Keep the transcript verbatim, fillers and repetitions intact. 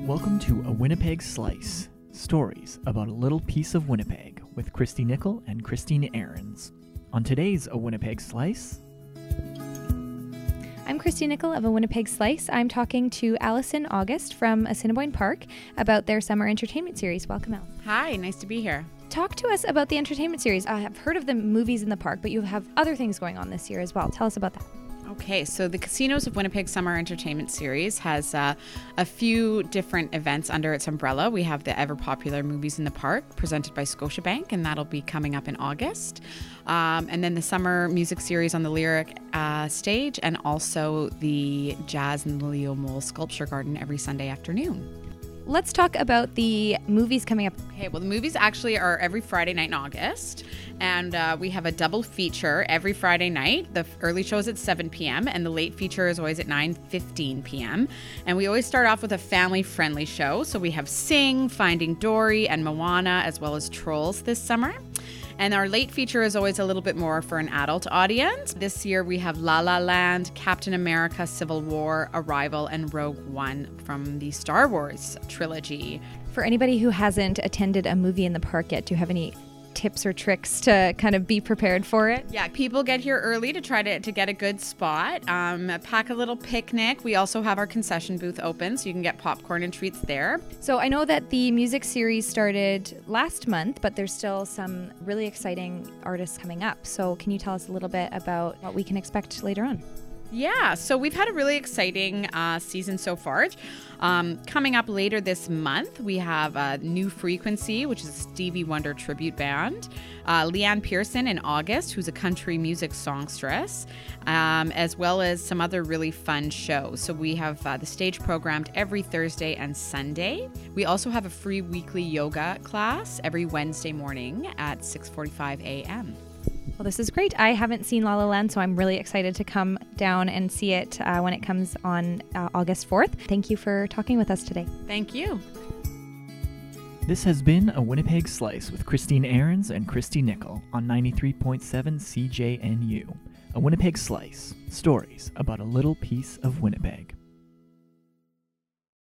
Welcome to A Winnipeg Slice, stories about a little piece of Winnipeg with Christy Nickel and Christine Ahrens. On today's A Winnipeg Slice... I'm Christy Nickel of A Winnipeg Slice. I'm talking to Allison August from Assiniboine Park about their summer entertainment series. Welcome, Al. Hi, nice to be here. Talk to us about the entertainment series. I have heard of the movies in the park, but you have other things going on this year as well. Tell us about that. Okay, so the Casinos of Winnipeg Summer Entertainment Series has uh, a few different events under its umbrella. We have the ever-popular Movies in the Park, presented by Scotiabank, and that'll be coming up in August. Um, and then the Summer Music Series on the Lyric uh, stage, and also the Jazz in the Leo Mole Sculpture Garden every Sunday afternoon. Let's talk about the movies coming up. Okay, well, the movies actually are every Friday night in August, and uh, we have a double feature every Friday night. The early show is at seven p.m., and the late feature is always at nine fifteen p.m. And we always start off with a family-friendly show. So we have Sing, Finding Dory, and Moana, as well as Trolls this summer. And our late feature is always a little bit more for an adult audience. This year we have La La Land, Captain America, Civil War, Arrival, and Rogue One from the Star Wars trilogy. For anybody who hasn't attended a movie in the park yet, do you have any tips or tricks to kind of be prepared for it? Yeah, people get here early to try to, to get a good spot. Um, pack a little picnic. We also have our concession booth open, so you can get popcorn and treats there. So I know that the music series started last month, but there's still some really exciting artists coming up. So can you tell us a little bit about what we can expect later on? Yeah, so we've had a really exciting uh, season so far. Um, coming up later this month, we have a New Frequency, which is a Stevie Wonder tribute band. Uh, Leanne Pearson in August, who's a country music songstress, um, as well as some other really fun shows. So we have uh, the stage programmed every Thursday and Sunday. We also have a free weekly yoga class every Wednesday morning at six forty-five a.m. Well, this is great. I haven't seen La La Land, so I'm really excited to come down and see it uh, when it comes on uh, August fourth. Thank you for talking with us today. Thank you. This has been A Winnipeg Slice with Christine Ahrens and Christy Nickel on ninety-three point seven C J N U. A Winnipeg Slice, stories about a little piece of Winnipeg.